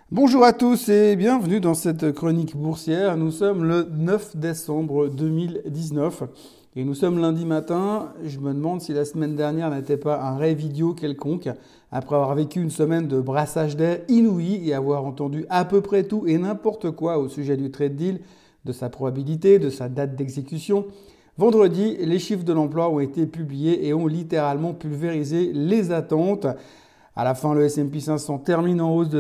Bonjour à tous et bienvenue dans cette chronique boursière. Nous sommes le 9 décembre 2019 et nous sommes lundi matin. Je me demande si la semaine dernière n'était pas un rêve idiot quelconque après avoir vécu une semaine de brassage d'air inouï et avoir entendu à peu près tout et n'importe quoi au sujet du trade deal, de sa probabilité, de sa date d'exécution. Vendredi, les chiffres de l'emploi ont été publiés et ont littéralement pulvérisé les attentes. À la fin, le S&P 500 termine en hausse de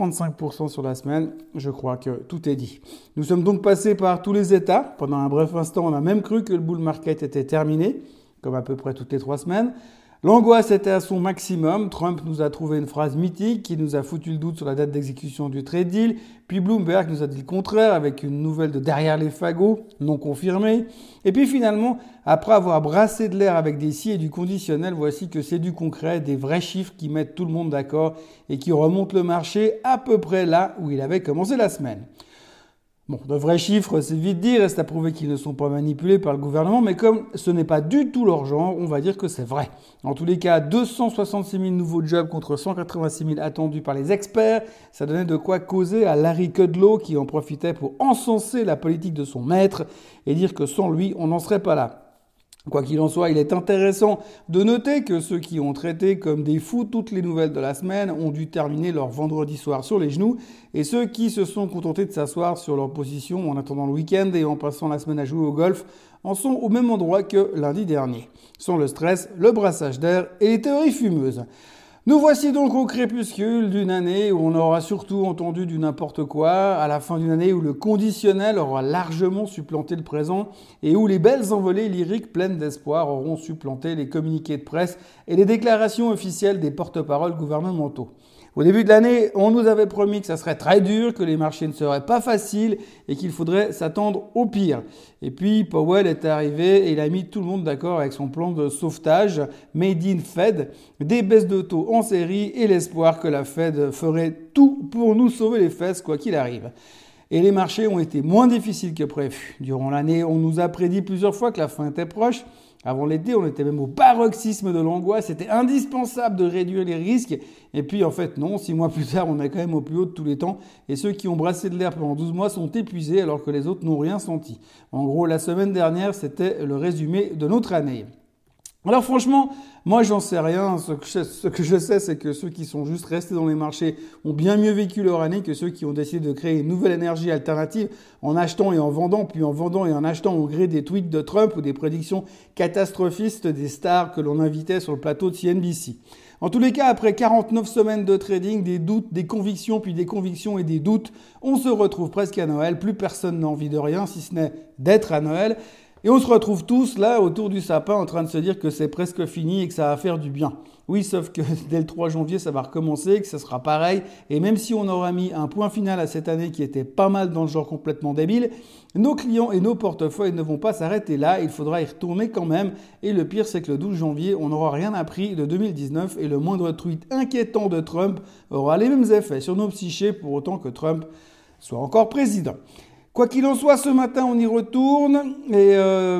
0,35% sur la semaine. Je crois que tout est dit. Nous sommes donc passés par tous les états. Pendant un bref instant, on a même cru que le bull market était terminé, comme à peu près toutes les 3 semaines. L'angoisse était à son maximum. Trump nous a trouvé une phrase mythique qui nous a foutu le doute sur la date d'exécution du trade deal. Puis Bloomberg nous a dit le contraire avec une nouvelle de derrière les fagots, non confirmée. Et puis finalement, après avoir brassé de l'air avec des si et du conditionnel, voici que c'est du concret, des vrais chiffres qui mettent tout le monde d'accord et qui remontent le marché à peu près là où il avait commencé la semaine. Bon, de vrais chiffres, c'est vite dit, reste à prouver qu'ils ne sont pas manipulés par le gouvernement, mais comme ce n'est pas du tout leur genre, on va dire que c'est vrai. En tous les cas, 266 000 nouveaux jobs contre 186 000 attendus par les experts, ça donnait de quoi causer à Larry Kudlow qui en profitait pour encenser la politique de son maître et dire que sans lui, on n'en serait pas là. Quoi qu'il en soit, il est intéressant de noter que ceux qui ont traité comme des fous toutes les nouvelles de la semaine ont dû terminer leur vendredi soir sur les genoux et ceux qui se sont contentés de s'asseoir sur leur position en attendant le week-end et en passant la semaine à jouer au golf en sont au même endroit que lundi dernier. Sans le stress, le brassage d'air et les théories fumeuses. Nous voici donc au crépuscule d'une année où on aura surtout entendu du n'importe quoi, à la fin d'une année où le conditionnel aura largement supplanté le présent et où les belles envolées lyriques pleines d'espoir auront supplanté les communiqués de presse et les déclarations officielles des porte-paroles gouvernementaux. Au début de l'année, on nous avait promis que ça serait très dur, que les marchés ne seraient pas faciles et qu'il faudrait s'attendre au pire. Et puis Powell est arrivé et il a mis tout le monde d'accord avec son plan de sauvetage Made in Fed, des baisses de taux en série et l'espoir que la Fed ferait tout pour nous sauver les fesses quoi qu'il arrive. Et les marchés ont été moins difficiles que prévu. Durant l'année, on nous a prédit plusieurs fois que la fin était proche. Avant l'été, on était même au paroxysme de l'angoisse. C'était indispensable de réduire les risques. Et puis, en fait, non. 6 mois plus tard, on est quand même au plus haut de tous les temps. Et ceux qui ont brassé de l'air pendant 12 mois sont épuisés alors que les autres n'ont rien senti. En gros, la semaine dernière, c'était le résumé de notre année. Alors franchement, moi j'en sais rien. Ce que je sais, c'est que ceux qui sont juste restés dans les marchés ont bien mieux vécu leur année que ceux qui ont décidé de créer une nouvelle énergie alternative en achetant et en vendant, puis en vendant et en achetant au gré des tweets de Trump ou des prédictions catastrophistes des stars que l'on invitait sur le plateau de CNBC. En tous les cas, après 49 semaines de trading, des doutes, des convictions, puis des convictions et des doutes, on se retrouve presque à Noël. Plus personne n'a envie de rien, si ce n'est d'être à Noël. Et on se retrouve tous là autour du sapin en train de se dire que c'est presque fini et que ça va faire du bien. Oui, sauf que dès le 3 janvier, ça va recommencer, que ça sera pareil. Et même si on aura mis un point final à cette année qui était pas mal dans le genre complètement débile, nos clients et nos portefeuilles ne vont pas s'arrêter là. Il faudra y retourner quand même. Et le pire, c'est que le 12 janvier, on n'aura rien appris de 2019 et le moindre tweet inquiétant de Trump aura les mêmes effets sur nos psychés pour autant que Trump soit encore président. Quoi qu'il en soit, ce matin, on y retourne et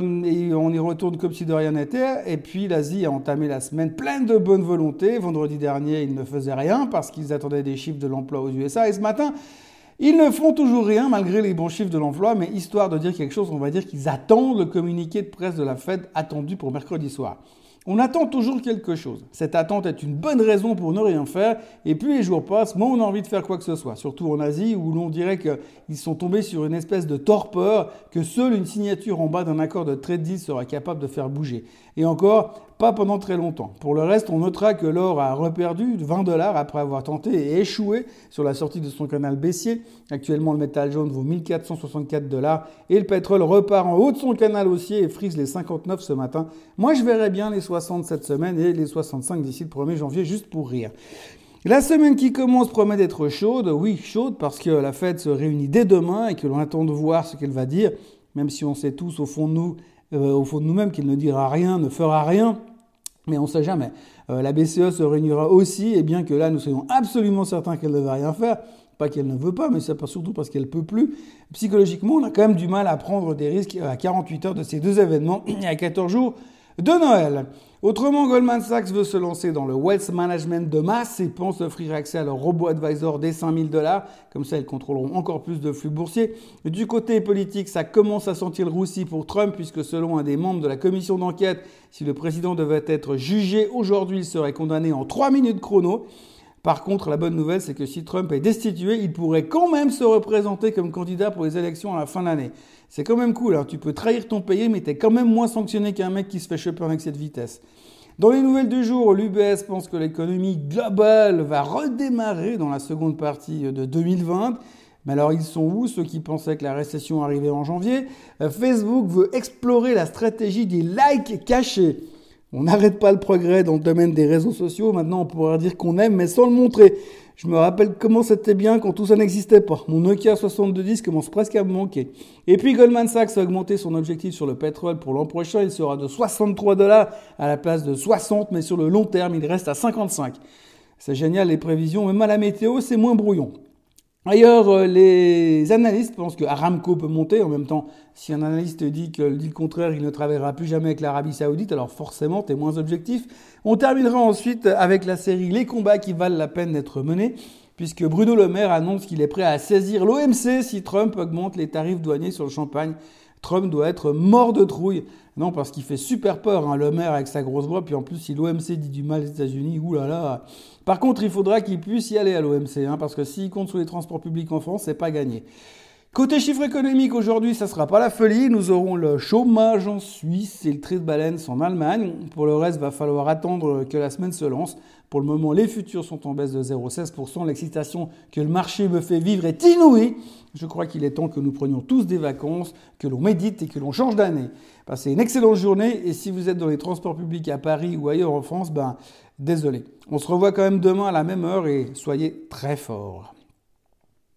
on y retourne comme si de rien n'était. Et puis, l'Asie a entamé la semaine pleine de bonne volonté. Vendredi dernier, ils ne faisaient rien parce qu'ils attendaient des chiffres de l'emploi aux USA. Et ce matin, ils ne font toujours rien malgré les bons chiffres de l'emploi. Mais histoire de dire quelque chose, on va dire qu'ils attendent le communiqué de presse de la Fed attendu pour mercredi soir. On attend toujours quelque chose. Cette attente est une bonne raison pour ne rien faire. Et plus les jours passent, moins on a envie de faire quoi que ce soit. Surtout en Asie où l'on dirait qu'ils sont tombés sur une espèce de torpeur que seule une signature en bas d'un accord de trade deal sera capable de faire bouger. Et encore, pas pendant très longtemps. Pour le reste, on notera que l'or a reperdu 20 $ après avoir tenté et échoué sur la sortie de son canal baissier. Actuellement, le métal jaune vaut 1464 $ et le pétrole repart en haut de son canal haussier et frise les 59 ce matin. Moi, je verrais bien les 60 cette semaine et les 65 d'ici le 1er janvier, juste pour rire. La semaine qui commence promet d'être chaude. Oui, chaude parce que la Fed se réunit dès demain et que l'on attend de voir ce qu'elle va dire, même si on sait tous au fond de nous-mêmes qu'il ne dira rien, ne fera rien. Mais on ne sait jamais. La BCE se réunira aussi, et bien que là, nous soyons absolument certains qu'elle ne va rien faire, pas qu'elle ne veut pas, mais c'est pas surtout parce qu'elle peut plus. Psychologiquement, on a quand même du mal à prendre des risques à 48 heures de ces deux événements et à 14 jours de Noël. Autrement, Goldman Sachs veut se lancer dans le wealth management de masse et pense offrir accès à leur robot advisor dès $5 000. Comme ça, ils contrôleront encore plus de flux boursiers. Et du côté politique, ça commence à sentir le roussi pour Trump, puisque selon un des membres de la commission d'enquête, si le président devait être jugé aujourd'hui, il serait condamné en 3 minutes chrono. Par contre, la bonne nouvelle, c'est que si Trump est destitué, il pourrait quand même se représenter comme candidat pour les élections à la fin de l'année. C'est quand même cool, hein. Tu peux trahir ton pays, mais t'es quand même moins sanctionné qu'un mec qui se fait choper en excès de vitesse. Dans les nouvelles du jour, l'UBS pense que l'économie globale va redémarrer dans la seconde partie de 2020. Mais alors, ils sont où ceux qui pensaient que la récession arrivait en janvier ? Facebook veut explorer la stratégie des likes cachés. On n'arrête pas le progrès dans le domaine des réseaux sociaux. Maintenant, on pourra dire qu'on aime, mais sans le montrer. Je me rappelle comment c'était bien quand tout ça n'existait pas. Mon Nokia 6210 commence presque à me manquer. Et puis Goldman Sachs a augmenté son objectif sur le pétrole pour l'an prochain. Il sera de $63 à la place de 60, mais sur le long terme, il reste à 55. C'est génial, les prévisions. Même à la météo, c'est moins brouillon. Ailleurs, les analystes pensent que Aramco peut monter. En même temps, si un analyste dit le contraire, il ne travaillera plus jamais avec l'Arabie Saoudite, alors forcément, tu es moins objectif. On terminera ensuite avec la série Les combats qui valent la peine d'être menés, puisque Bruno Le Maire annonce qu'il est prêt à saisir l'OMC si Trump augmente les tarifs douaniers sur le champagne. Trump doit être mort de trouille. Non, parce qu'il fait super peur, hein, le maire avec sa grosse voix. Puis en plus, si l'OMC dit du mal des États-Unis, oulala. Par contre, il faudra qu'il puisse y aller à l'OMC, hein, parce que s'il compte sur les transports publics en France, c'est pas gagné. Côté chiffre économique, aujourd'hui, ça sera pas la folie. Nous aurons le chômage en Suisse et le trade balance en Allemagne. Pour le reste, va falloir attendre que la semaine se lance. Pour le moment, les futurs sont en baisse de 0,16%. L'excitation que le marché me fait vivre est inouïe. Je crois qu'il est temps que nous prenions tous des vacances, que l'on médite et que l'on change d'année. Passez une excellente journée. Et si vous êtes dans les transports publics à Paris ou ailleurs en France, désolé. On se revoit quand même demain à la même heure et soyez très forts.